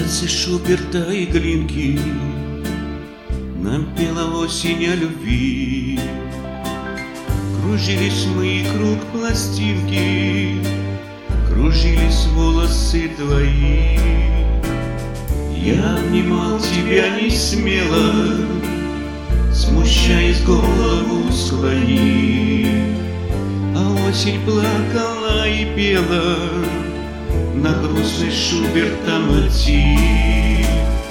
вальсы Шуберта и Глинки нам пела осень о любви. Кружились мы, и круг пластинки, кружились волосы твои. Я обнимал тебя не смело, смущаясь, голову склони. А осень плакала и пела на грустный Шуберта мотив.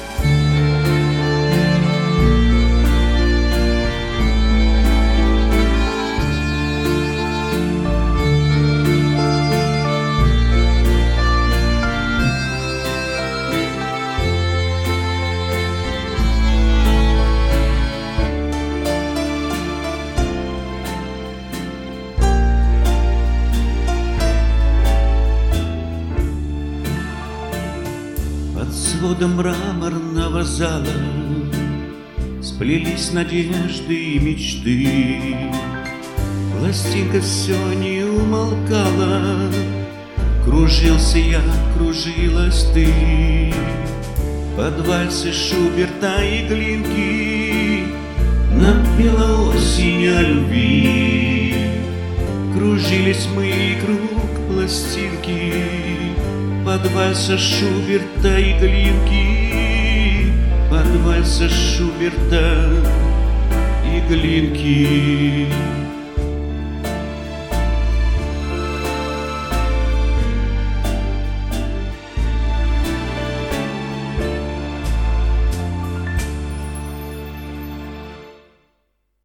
Под сводом мраморного зала сплелись надежды и мечты. Пластинка все не умолкала, кружился я, кружилась ты. Под вальсы Шуберта и Глинки нам пела осень о любви. Кружились мы, и круг пластинки, под вальса Шуберта и Глинки, под вальса Шуберта и Глинки.